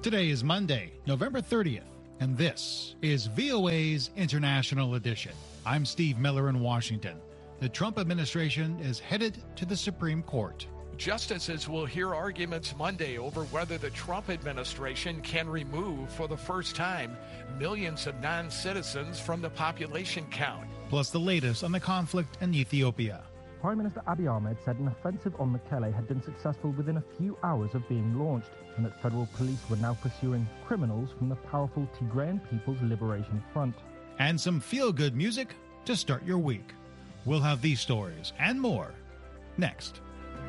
Today is Monday, November 30th, and this is VOA's International Edition. I'm Steve Miller in Washington. The Trump administration is headed to the Supreme Court. Justices will hear arguments Monday over whether the Trump administration can remove, for the first time, millions of non-citizens from the population count. Plus the latest on the conflict in Ethiopia. Prime Minister Abiy Ahmed said an offensive on Mekelle had been successful within a few hours of being launched, and that federal police were now pursuing criminals from the powerful Tigrayan People's Liberation Front. And some feel-good music to start your week. We'll have these stories and more next.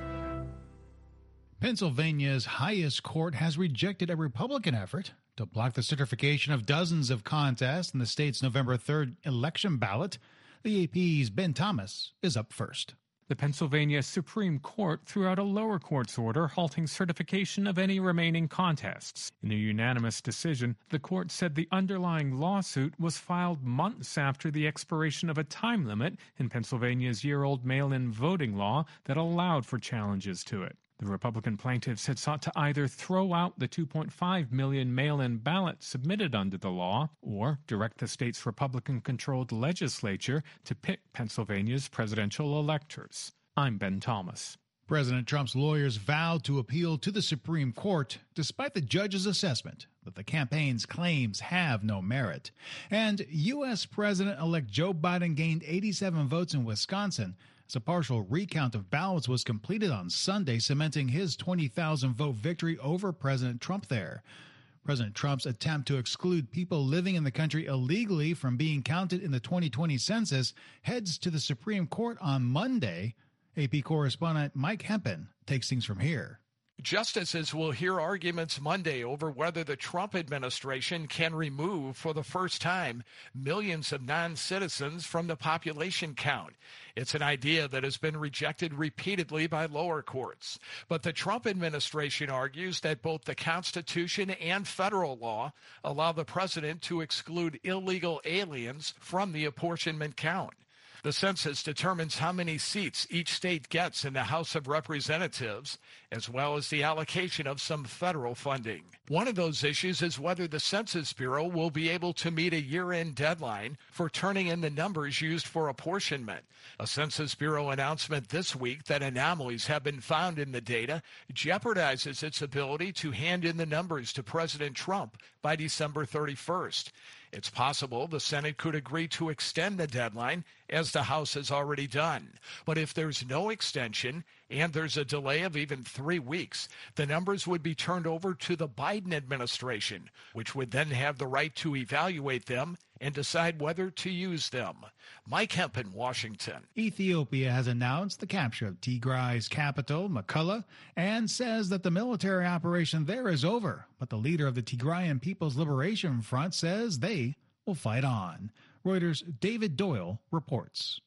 Pennsylvania's highest court has rejected a Republican effort to block the certification of dozens of contests in the state's November 3rd election ballot. The AP's Ben Thomas is up first. The Pennsylvania Supreme Court threw out a lower court's order halting certification of any remaining contests. In a unanimous decision, the court said the underlying lawsuit was filed months after the expiration of a time limit in Pennsylvania's year-old mail-in voting law that allowed for challenges to it. The Republican plaintiffs had sought to either throw out the 2.5 million mail-in ballots submitted under the law or direct the state's Republican-controlled legislature to pick Pennsylvania's presidential electors. I'm Ben Thomas. President Trump's lawyers vowed to appeal to the Supreme Court despite the judge's assessment that the campaign's claims have no merit. And U.S. President-elect Joe Biden gained 87 votes in Wisconsin as a partial recount of ballots was completed on Sunday, cementing his 20,000-vote victory over President Trump there. President Trump's attempt to exclude people living in the country illegally from being counted in the 2020 census heads to the Supreme Court on Monday. AP correspondent Mike Hempen takes things from here. Justices will hear arguments Monday over whether the Trump administration can remove, for the first time, millions of non-citizens from the population count. It's an idea that has been rejected repeatedly by lower courts. But the Trump administration argues that both the Constitution and federal law allow the president to exclude illegal aliens from the apportionment count. The census determines how many seats each state gets in the House of Representatives, as well as the allocation of some federal funding. One of those issues is whether the Census Bureau will be able to meet a year-end deadline for turning in the numbers used for apportionment. A Census Bureau announcement this week that anomalies have been found in the data jeopardizes its ability to hand in the numbers to President Trump by December 31st. It's possible the Senate could agree to extend the deadline, as the House has already done. But if there's no extension and there's a delay of even 3 weeks, the numbers would be turned over to the Biden administration, which would then have the right to evaluate them and decide whether to use them. Mike Hempen, Washington. Ethiopia has announced the capture of Tigray's capital, Mekelle, and says that the military operation there is over. But the leader of the Tigrayan People's Liberation Front says they will fight on. Reuters' David Doyle reports.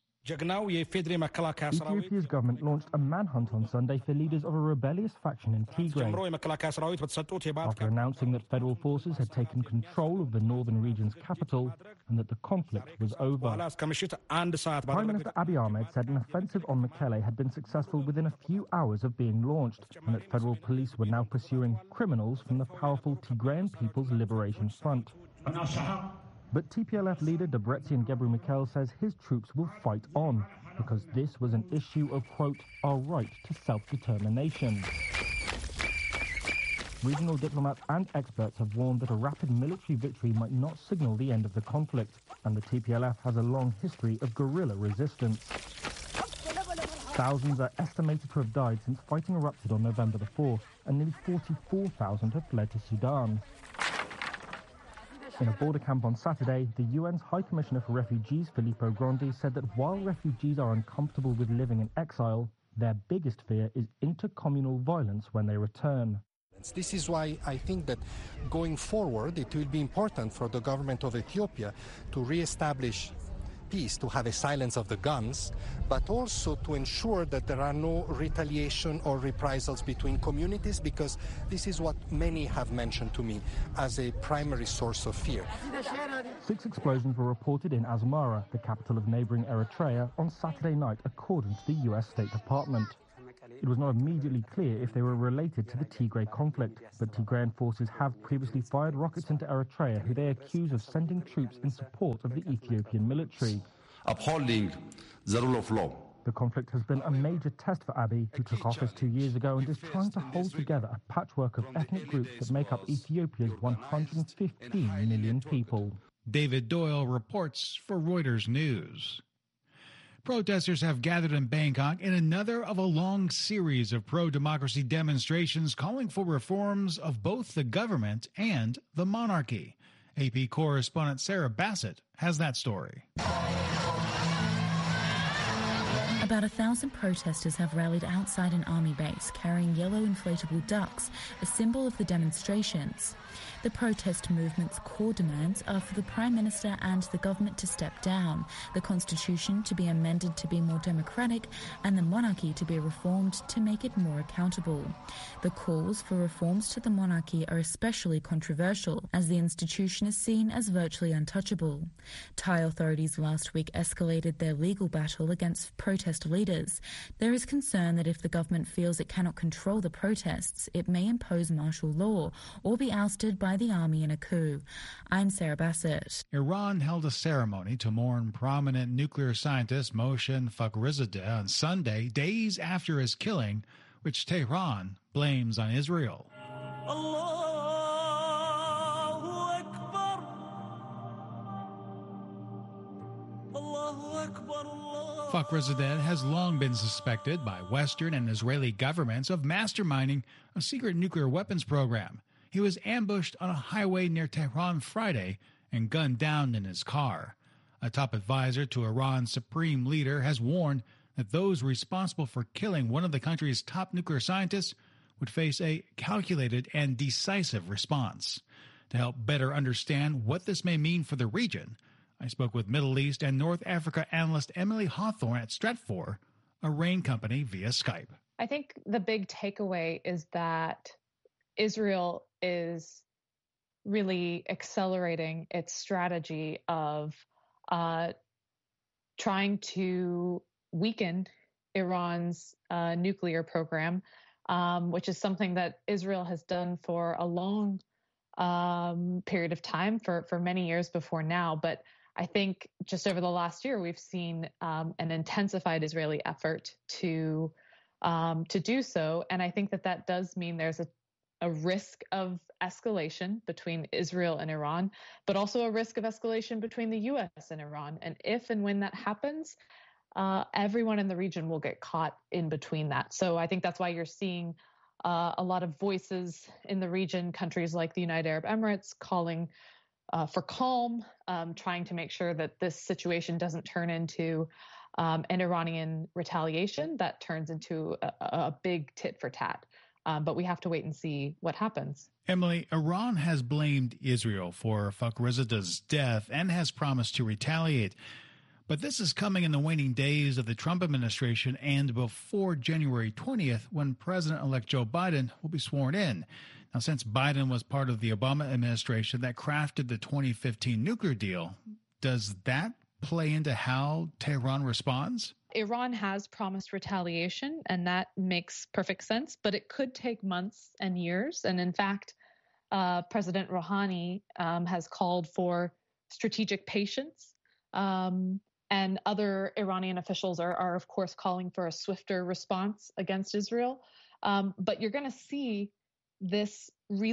Ethiopia's government launched a manhunt on Sunday for leaders of a rebellious faction in Tigray, after announcing that federal forces had taken control of the northern region's capital and that the conflict was over. Prime Minister Abiy Ahmed said an offensive on Mekelle had been successful within a few hours of being launched, and that federal police were now pursuing criminals from the powerful Tigrayan People's Liberation Front. But TPLF leader Debretsion Gebremichael says his troops will fight on, because this was an issue of, quote, our right to self-determination. Regional diplomats and experts have warned that a rapid military victory might not signal the end of the conflict, and the TPLF has a long history of guerrilla resistance. Thousands are estimated to have died since fighting erupted on November the 4th, and nearly 44,000 have fled to Sudan. In a border camp on Saturday, the UN's High Commissioner for Refugees, Filippo Grandi, said that while refugees are uncomfortable with living in exile, their biggest fear is intercommunal violence when they return. This is why I think that going forward, it will be important for the government of Ethiopia to re-establish peace, to have a silence of the guns, but also to ensure that there are no retaliation or reprisals between communities, because this is what many have mentioned to me as a primary source of fear. 6 explosions were reported in Asmara, the capital of neighboring Eritrea, on Saturday night, according to the U.S. State Department. It was not immediately clear if they were related to the Tigray conflict, but Tigrayan forces have previously fired rockets into Eritrea, who they accuse of sending troops in support of the Ethiopian military. Upholding the rule of law. The conflict has been a major test for Abiy, who took office 2 years ago and is trying to hold together a patchwork of ethnic groups that make up Ethiopia's 115 million people. David Doyle reports for Reuters News. Protesters have gathered in Bangkok in another of a long series of pro-democracy demonstrations calling for reforms of both the government and the monarchy. AP correspondent Sarah Bassett has that story. About 1,000 protesters have rallied outside an army base carrying yellow inflatable ducks, a symbol of the demonstrations. The protest movement's core demands are for the Prime Minister and the government to step down, the Constitution to be amended to be more democratic, and the monarchy to be reformed to make it more accountable. The calls for reforms to the monarchy are especially controversial, as the institution is seen as virtually untouchable. Thai authorities last week escalated their legal battle against protest leaders. There is concern that if the government feels it cannot control the protests, it may impose martial law or be ousted by the army in a coup. I'm Sarah Bassett. Iran held a ceremony to mourn prominent nuclear scientist Mohsen Fakhrizadeh on Sunday, days after his killing, which Tehran blames on Israel. Fakhrizadeh has long been suspected by Western and Israeli governments of masterminding a secret nuclear weapons program. He was ambushed on a highway near Tehran Friday and gunned down in his car. A top advisor to Iran's supreme leader has warned that those responsible for killing one of the country's top nuclear scientists would face a calculated and decisive response. To help better understand what this may mean for the region, I spoke with Middle East and North Africa analyst Emily Hawthorne at Stratfor, a RAIN company, via Skype. I think the big takeaway is that Israel is really accelerating its strategy of trying to weaken Iran's nuclear program, which is something that Israel has done for a long period of time, for many years before now. But I think just over the last year, we've seen an intensified Israeli effort to do so. And I think that does mean there's a risk of escalation between Israel and Iran, but also a risk of escalation between the U.S. and Iran. And if and when that happens, everyone in the region will get caught in between that. So I think that's why you're seeing a lot of voices in the region, countries like the United Arab Emirates calling for calm, trying to make sure that this situation doesn't turn into an Iranian retaliation that turns into a big tit for tat. But we have to wait and see what happens. Emily, Iran has blamed Israel for Fakhrizadeh's death and has promised to retaliate. But this is coming in the waning days of the Trump administration and before January 20th, when President-elect Joe Biden will be sworn in. Now, since Biden was part of the Obama administration that crafted the 2015 nuclear deal, does that play into how Tehran responds? Iran has promised retaliation, and that makes perfect sense, but it could take months and years. And in fact, President Rouhani has called for strategic patience. And other Iranian officials are, of course, calling for a swifter response against Israel. But you're going to see this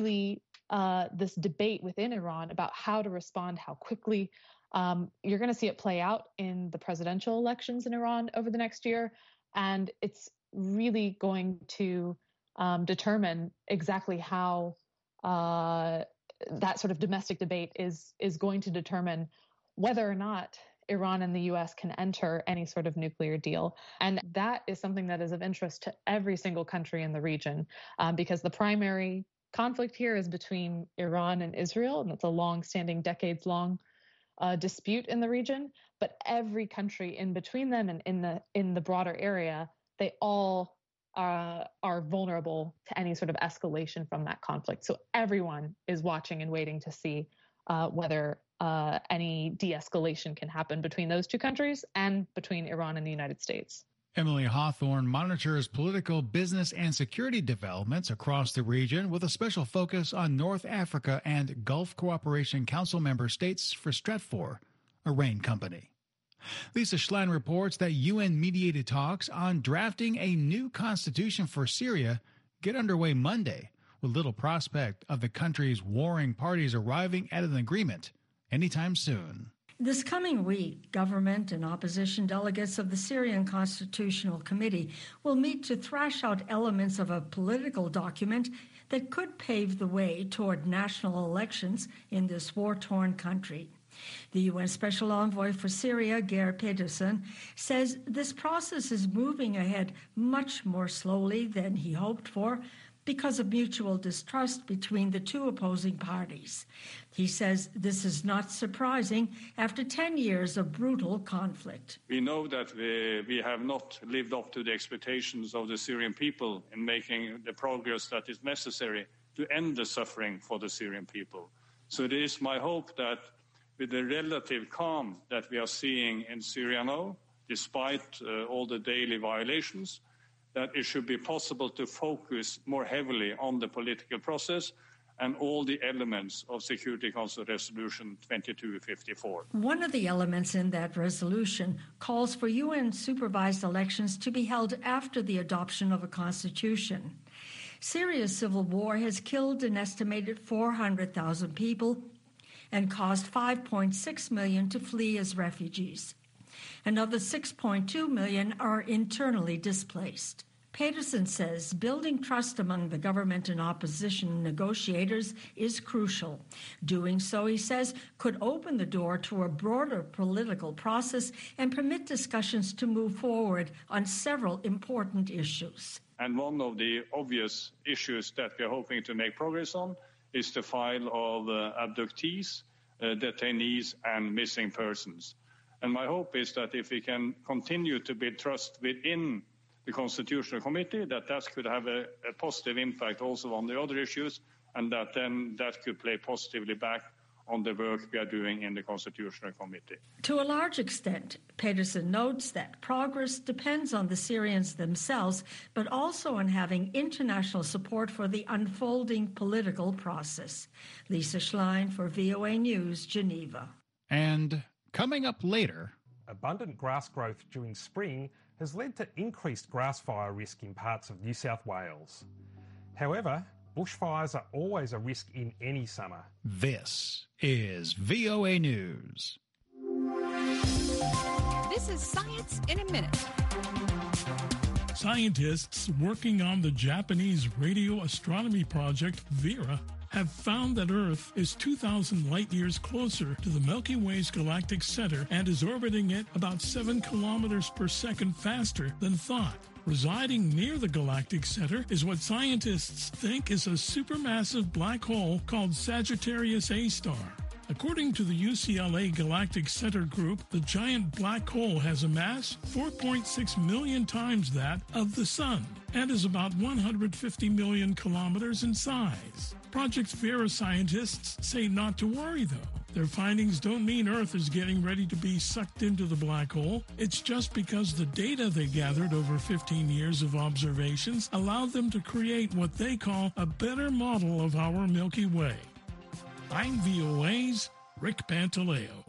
debate within Iran about how to respond, how quickly. You're going to see it play out in the presidential elections in Iran over the next year. And it's really going to determine exactly how that sort of domestic debate is going to determine whether or not Iran and the U.S. can enter any sort of nuclear deal. And that is something that is of interest to every single country in the region, because the primary conflict here is between Iran and Israel, and it's a long-standing, decades-long dispute in the region. But every country in between them and in the broader area, they all are vulnerable to any sort of escalation from that conflict. So everyone is watching and waiting to see whether any de-escalation can happen between those two countries and between Iran and the United States. Emily Hawthorne monitors political, business, and security developments across the region with a special focus on North Africa and Gulf Cooperation Council member states for Stratfor, a RAIN company. Lisa Schlein reports that UN-mediated talks on drafting a new constitution for Syria get underway Monday, with little prospect of the country's warring parties arriving at an agreement anytime soon. This coming week, government and opposition delegates of the Syrian Constitutional Committee will meet to thrash out elements of a political document that could pave the way toward national elections in this war-torn country. The UN Special Envoy for Syria, Geir Pedersen, says this process is moving ahead much more slowly than he hoped for because of mutual distrust between the two opposing parties. He says this is not surprising after 10 years of brutal conflict. We know that we have not lived up to the expectations of the Syrian people in making the progress that is necessary to end the suffering for the Syrian people. So it is my hope that with the relative calm that we are seeing in Syria now, despite all the daily violations, that it should be possible to focus more heavily on the political process and all the elements of Security Council Resolution 2254. One of the elements in that resolution calls for UN-supervised elections to be held after the adoption of a constitution. Syria's civil war has killed an estimated 400,000 people and caused 5.6 million to flee as refugees. Another 6.2 million are internally displaced. Pedersen says building trust among the government and opposition negotiators is crucial. Doing so, he says, could open the door to a broader political process and permit discussions to move forward on several important issues. And one of the obvious issues that we are hoping to make progress on is the file of abductees, detainees, and missing persons. And my hope is that if we can continue to build trust within the Constitutional Committee, that could have a positive impact also on the other issues, and that then that could play positively back on the work we are doing in the Constitutional Committee. To a large extent, Pedersen notes that progress depends on the Syrians themselves, but also on having international support for the unfolding political process. Lisa Schlein for VOA News, Geneva. And coming up later, abundant grass growth during spring has led to increased grass fire risk in parts of New South Wales. However, bushfires are always a risk in any summer. This is VOA News. This is Science in a Minute. Scientists working on the Japanese radio astronomy project VERA have found that Earth is 2,000 light-years closer to the Milky Way's galactic center and is orbiting it about 7 kilometers per second faster than thought. Residing near the galactic center is what scientists think is a supermassive black hole called Sagittarius A star. According to the UCLA Galactic Center Group, the giant black hole has a mass 4.6 million times that of the Sun and is about 150 million kilometers in size. Project VERA scientists say not to worry, though. Their findings don't mean Earth is getting ready to be sucked into the black hole. It's just because the data they gathered over 15 years of observations allowed them to create what they call a better model of our Milky Way. I'm VOA's Rick Pantaleo.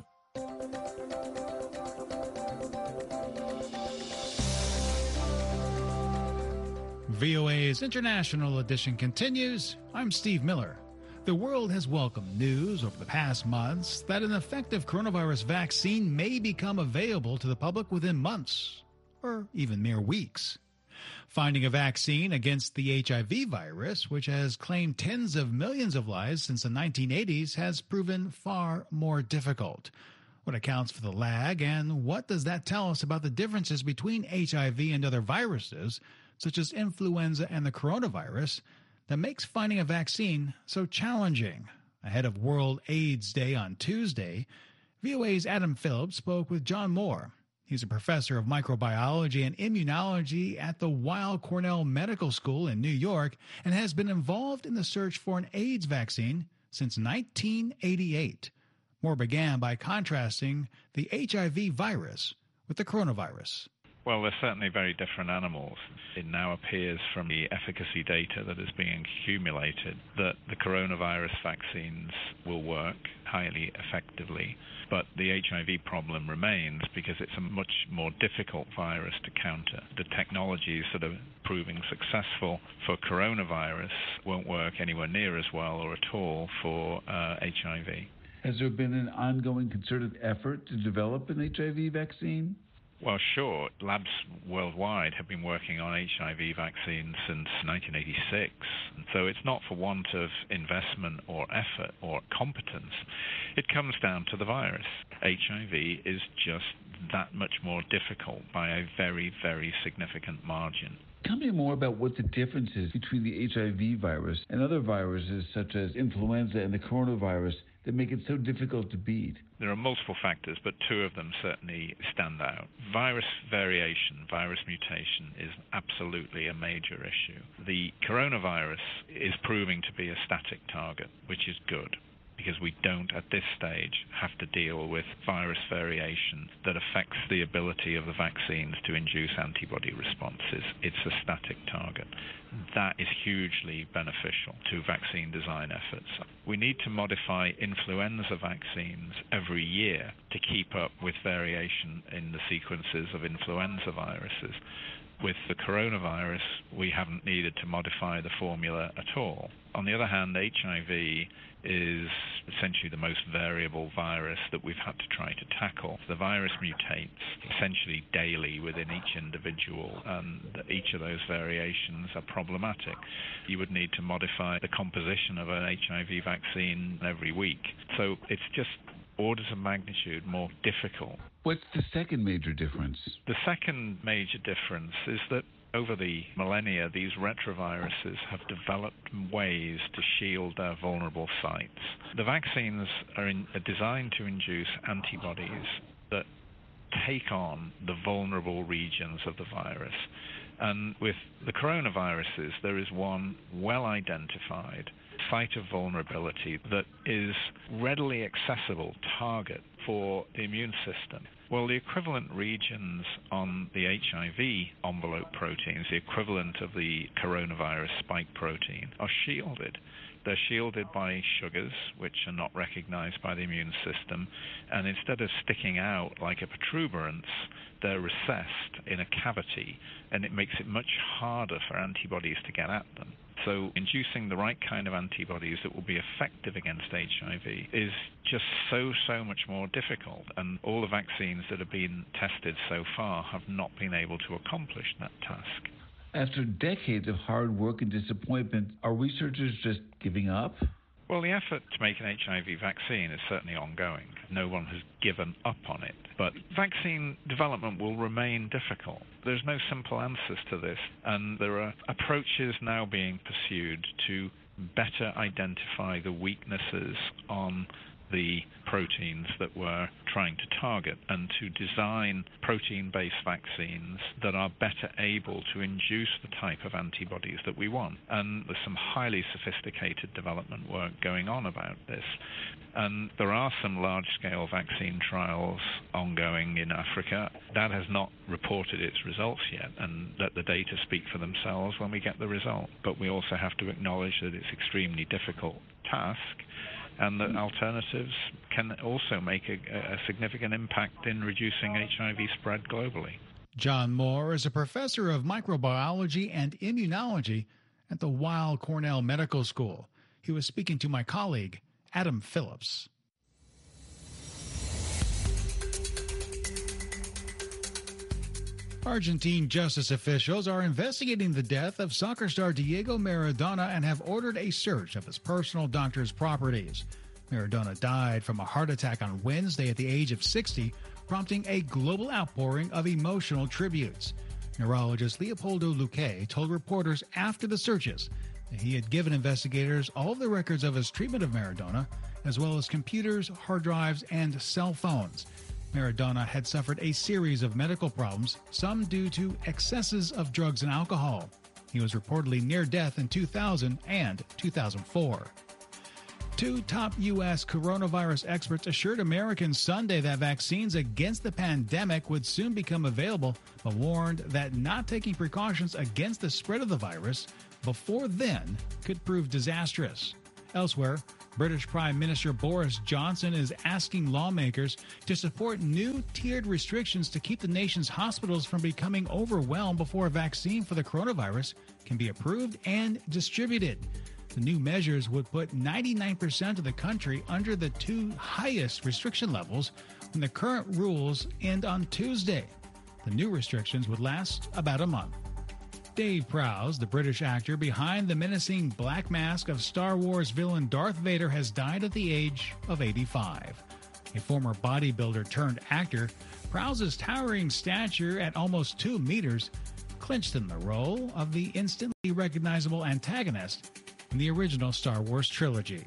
VOA's International Edition continues. I'm Steve Miller. The world has welcomed news over the past months that an effective coronavirus vaccine may become available to the public within months, or even mere weeks. Finding a vaccine against the HIV virus, which has claimed tens of millions of lives since the 1980s, has proven far more difficult. What accounts for the lag, and what does that tell us about the differences between HIV and other viruses, such as influenza and the coronavirus, that makes finding a vaccine so challenging? Ahead of World AIDS Day on Tuesday, VOA's Adam Phillips spoke with John Moore. He's a professor of microbiology and immunology at the Weill Cornell Medical School in New York and has been involved in the search for an AIDS vaccine since 1988. Moore began by contrasting the HIV virus with the coronavirus. Well, they're certainly very different animals. It now appears from the efficacy data that is being accumulated that the coronavirus vaccines will work highly effectively, but the HIV problem remains because it's a much more difficult virus to counter. The technologies that are proving successful for coronavirus won't work anywhere near as well or at all for HIV. Has there been an ongoing concerted effort to develop an HIV vaccine? Well, sure. Labs worldwide have been working on HIV vaccines since 1986. So it's not for want of investment or effort or competence. It comes down to the virus. HIV is just that much more difficult by a very, very significant margin. Tell me more about what the difference is between the HIV virus and other viruses such as influenza and the coronavirus that make it so difficult to beat. There are multiple factors, but two of them certainly stand out. Virus variation, virus mutation is absolutely a major issue. The coronavirus is proving to be a static target, which is good, because we don't, at this stage, have to deal with virus variation that affects the ability of the vaccines to induce antibody responses. It's a static target. That is hugely beneficial to vaccine design efforts. We need to modify influenza vaccines every year to keep up with variation in the sequences of influenza viruses. With the coronavirus, we haven't needed to modify the formula at all. On the other hand, HIV is essentially the most variable virus that we've had to try to tackle. The virus mutates essentially daily within each individual, and each of those variations are problematic. You would need to modify the composition of an HIV vaccine every week. So it's just orders of magnitude more difficult. What's the second major difference? The second major difference is that over the millennia, these retroviruses have developed ways to shield their vulnerable sites. The vaccines are designed to induce antibodies that take on the vulnerable regions of the virus. And with the coronaviruses, there is one well-identified site of vulnerability that is readily accessible target for the immune system. Well, the equivalent regions on the HIV envelope proteins, the equivalent of the coronavirus spike protein, are shielded. They're shielded by sugars, which are not recognized by the immune system, and instead of sticking out like a protuberance, they're recessed in a cavity, and it makes it much harder for antibodies to get at them. So inducing the right kind of antibodies that will be effective against HIV is just so much more difficult. And all the vaccines that have been tested so far have not been able to accomplish that task. After decades of hard work and disappointment, are researchers just giving up? Well, the effort to make an HIV vaccine is certainly ongoing. No one has given up on it. But vaccine development will remain difficult. There's no simple answers to this, and there are approaches now being pursued to better identify the weaknesses on the proteins that we're trying to target, and to design protein-based vaccines that are better able to induce the type of antibodies that we want. And there's some highly sophisticated development work going on about this. And there are some large-scale vaccine trials ongoing in Africa. That has not reported its results yet, and let the data speak for themselves when we get the result. But we also have to acknowledge that it's an extremely difficult task, and that alternatives can also make a significant impact in reducing HIV spread globally. John Moore is a professor of microbiology and immunology at the Weill Cornell Medical School. He was speaking to my colleague, Adam Phillips. Argentine justice officials are investigating the death of soccer star Diego Maradona and have ordered a search of his personal doctor's properties. Maradona died from a heart attack on Wednesday at the age of 60, prompting a global outpouring of emotional tributes. Neurologist Leopoldo Luque told reporters after the searches that he had given investigators all of the records of his treatment of Maradona, as well as computers, hard drives, and cell phones. Maradona had suffered a series of medical problems, some due to excesses of drugs and alcohol. He was reportedly near death in 2000 and 2004. Two top U.S. coronavirus experts assured Americans Sunday that vaccines against the pandemic would soon become available, but warned that not taking precautions against the spread of the virus before then could prove disastrous. Elsewhere, British Prime Minister Boris Johnson is asking lawmakers to support new tiered restrictions to keep the nation's hospitals from becoming overwhelmed before a vaccine for the coronavirus can be approved and distributed. The new measures would put 99% of the country under the two highest restriction levels when the current rules end on Tuesday. The new restrictions would last about a month. Dave Prowse, the British actor behind the menacing black mask of Star Wars villain Darth Vader, has died at the age of 85. A former bodybuilder turned actor, Prowse's towering stature at almost 2 meters clinched him the role of the instantly recognizable antagonist in the original Star Wars trilogy.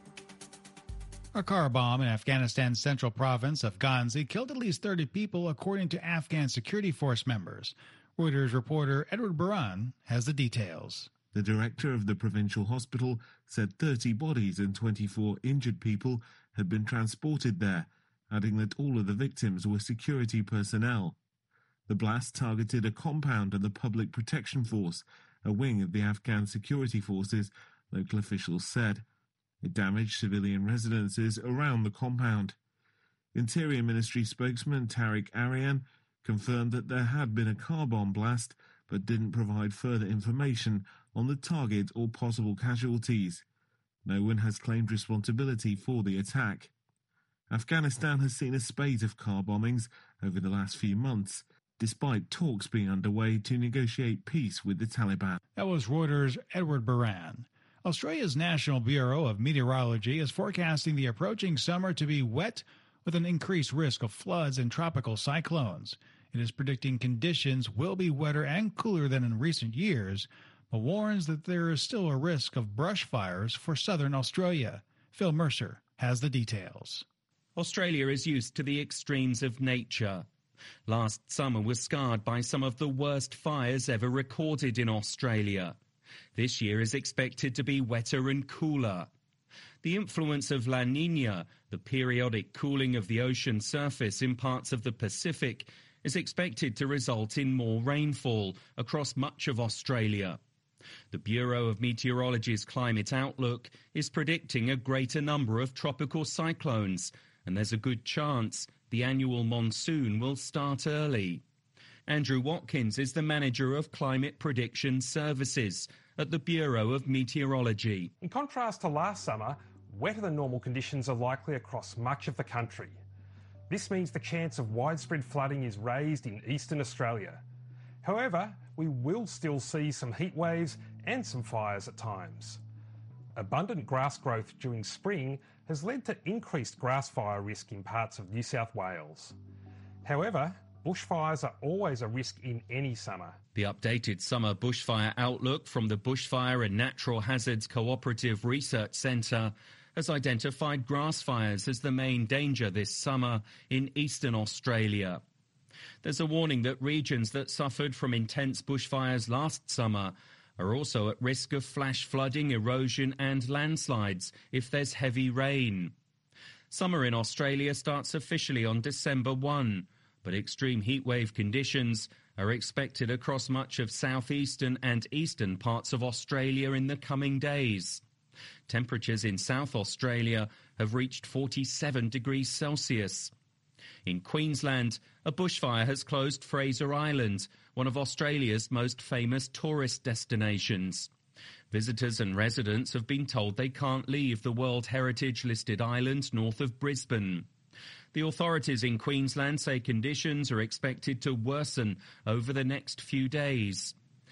A car bomb in Afghanistan's central province of Ghazni killed at least 30 people, according to Afghan security force members. Reuters reporter Edward Buran has the details. The director of the provincial hospital said 30 bodies and 24 injured people had been transported there, adding that all of the victims were security personnel. The blast targeted a compound of the Public Protection Force, a wing of the Afghan security forces, local officials said. It damaged civilian residences around the compound. Interior Ministry spokesman Tariq Aryan confirmed that there had been a car bomb blast, but didn't provide further information on the target or possible casualties. No one has claimed responsibility for the attack. Afghanistan has seen a spate of car bombings over the last few months, despite talks being underway to negotiate peace with the Taliban. That was Reuters' Edward Buran. Australia's National Bureau of Meteorology is forecasting the approaching summer to be wet with an increased risk of floods and tropical cyclones. It is predicting conditions will be wetter and cooler than in recent years, but warns that there is still a risk of brush fires for southern Australia. Phil Mercer has the details. Australia is used to the extremes of nature. Last summer was scarred by some of the worst fires ever recorded in Australia. This year is expected to be wetter and cooler. The influence of La Niña, the periodic cooling of the ocean surface in parts of the Pacific, is expected to result in more rainfall across much of Australia. The Bureau of Meteorology's Climate Outlook is predicting a greater number of tropical cyclones, and there's a good chance the annual monsoon will start early. Andrew Watkins is the manager of Climate Prediction Services at the Bureau of Meteorology. In contrast to last summer, wetter than normal conditions are likely across much of the country. This means the chance of widespread flooding is raised in eastern Australia. However, we will still see some heat waves and some fires at times. Abundant grass growth during spring has led to increased grass fire risk in parts of New South Wales. However, bushfires are always a risk in any summer. The updated summer bushfire outlook from the Bushfire and Natural Hazards Cooperative Research Centre has identified grass fires as the main danger this summer in eastern Australia. There's a warning that regions that suffered from intense bushfires last summer are also at risk of flash flooding, erosion and landslides if there's heavy rain. Summer in Australia starts officially on December 1, but extreme heatwave conditions are expected across much of southeastern and eastern parts of Australia in the coming days. Temperatures in South Australia have reached 47 degrees Celsius. In Queensland, a bushfire has closed Fraser Island, one of Australia's most famous tourist destinations. Visitors and residents have been told they can't leave the World Heritage-listed island north of Brisbane. The authorities in Queensland say conditions are expected to worsen over the next few days.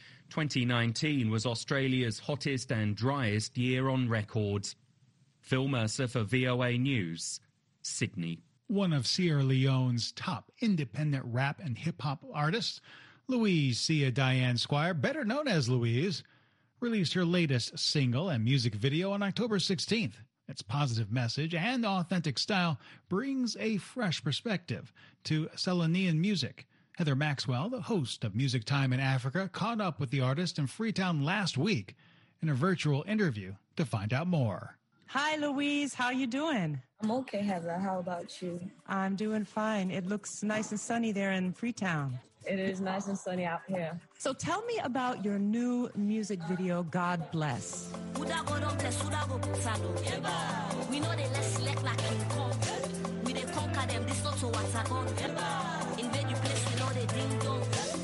2019 was Australia's hottest and driest year on record. Phil Mercer for VOA News, Sydney. One of Sierra Leone's top independent rap and hip-hop artists, Louise Sia Diane Squire, better known as Louise, released her latest single and music video on October 16th. Its positive message and authentic style brings a fresh perspective to Selenian music. Heather Maxwell, the host of Music Time in Africa, caught up with the artist in Freetown last week in a virtual interview to find out more. Hi, Louise. How you doing? I'm okay, Heather. How about you? I'm doing fine. It looks nice and sunny there in Freetown. It is nice and sunny out here. So tell me about your new music video, God Bless. We know they less select like King Kong. We they conquer them, this not so what's a gun. Invade you place, we know they ding dong.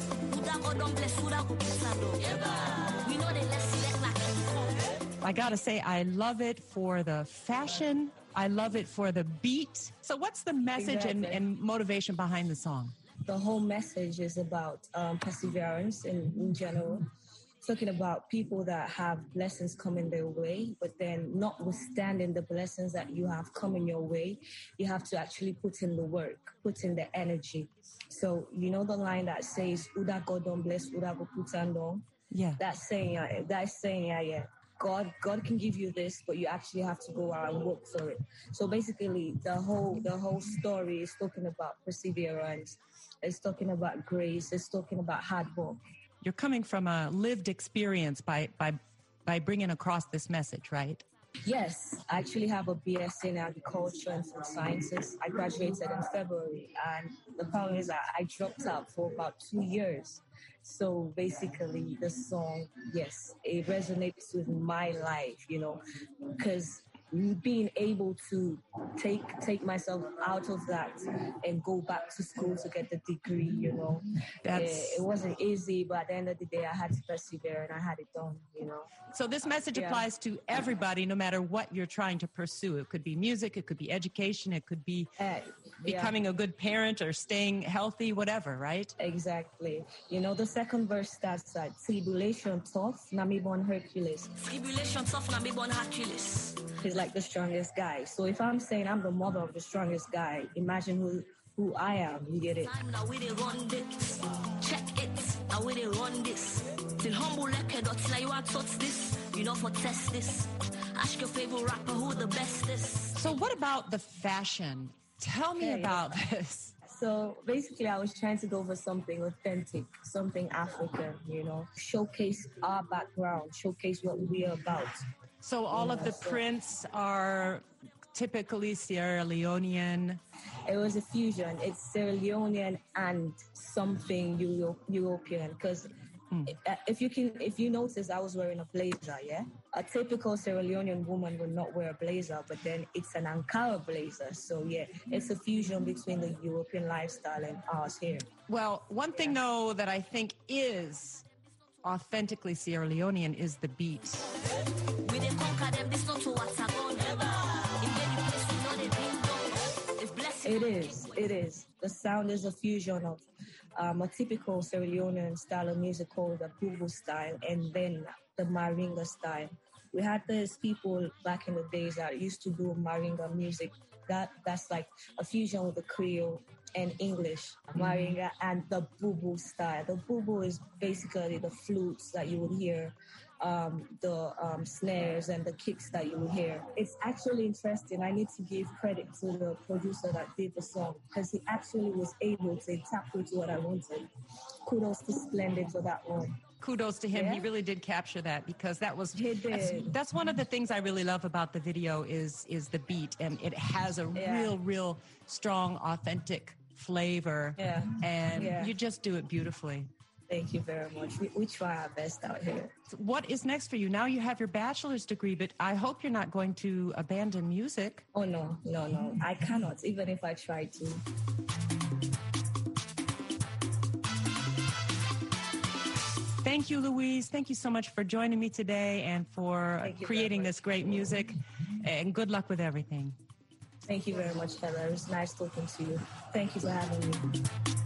We know they less select like King Kong. I gotta say, I love it for the fashion. I love it for the beat. So what's the message and motivation behind the song? The whole message is about perseverance in general. Talking about people that have blessings coming their way, but then notwithstanding the blessings that you have coming your way, you have to actually put in the work, put in the energy. So, you know the line that says, Uda God don't bless, Uda go put on. Yeah. That's saying, yeah. God can give you this, but you actually have to go out and work for it. So basically, the whole story is talking about perseverance. It's talking about grace. It's talking about hard work. You're coming from a lived experience by bringing across this message, right? Yes, I actually have a BSc in agriculture and food sciences. I graduated in February, and the problem is that I dropped out for about 2 years. So basically, the song, yes, it resonates with my life, because being able to take myself out of that and go back to school to get the degree, it wasn't easy, but at the end of the day, I had to persevere and I had it done, So this message applies to everybody, no matter what you're trying to pursue. It could be music, it could be education, it could be becoming a good parent or staying healthy, whatever, right? Exactly. The second verse starts at tribulation tough, na me born Hercules. Tribulation tough, na me born Hercules. He's like the strongest guy. So if I'm saying I'm the mother of the strongest guy, imagine who I am. You get it? Now we they run this. Check it. Now we they run this. Till humble record, till you want touch this. For test this. Ask your favorite rapper who the best is. So what about the fashion? Tell me about this. So basically, I was trying to go for something authentic, something African, showcase our background, showcase what we are about. So all of the prints are typically Sierra Leonean. It was a fusion. It's Sierra Leonean and something European. Because if you notice, I was wearing a blazer. Yeah, a typical Sierra Leonean woman would not wear a blazer, but then it's an Ankara blazer. So yeah, it's a fusion between the European lifestyle and ours here. Well, one thing though that I think is authentically Sierra Leonean is the beat. It is. The sound is a fusion of a typical Sierra Leonean style of music called the Bubu style and then the Maringa style. We had these people back in the days that used to do Maringa music. That's like a fusion with the Creole and English, Maringa and the Bubu style. The Bubu is basically the flutes that you would hear, the snares and the kicks that you would hear. It's actually interesting. I need to give credit to the producer that did the song because he actually was able to interpret what I wanted. Kudos to Splendid for that one. Kudos to him. Yeah. He really did capture that because that's one of the things I really love about the video is the beat, and it has a real strong, authentic flavor. Yeah. And you just do it beautifully. Thank you very much. We try our best out here. So what is next for you? Now you have your bachelor's degree, but I hope you're not going to abandon music. Oh, no. I cannot, even if I try to. Thank you, Louise. Thank you so much for joining me today and for creating this great music. And good luck with everything. Thank you very much, Heather. It was nice talking to you. Thank you for having me.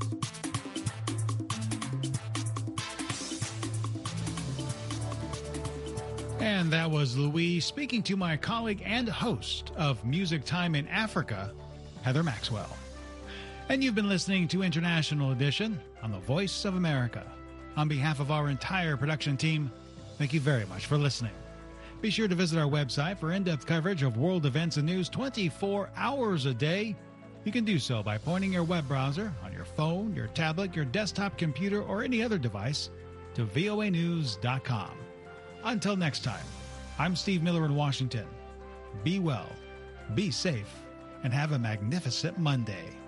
And that was Louise speaking to my colleague and host of Music Time in Africa, Heather Maxwell. And you've been listening to International Edition on the Voice of America. On behalf of our entire production team, thank you very much for listening. Be sure to visit our website for in-depth coverage of world events and news 24 hours a day. You can do so by pointing your web browser on your phone, your tablet, your desktop computer, or any other device to voanews.com. Until next time, I'm Steve Miller in Washington. Be well, be safe, and have a magnificent Monday.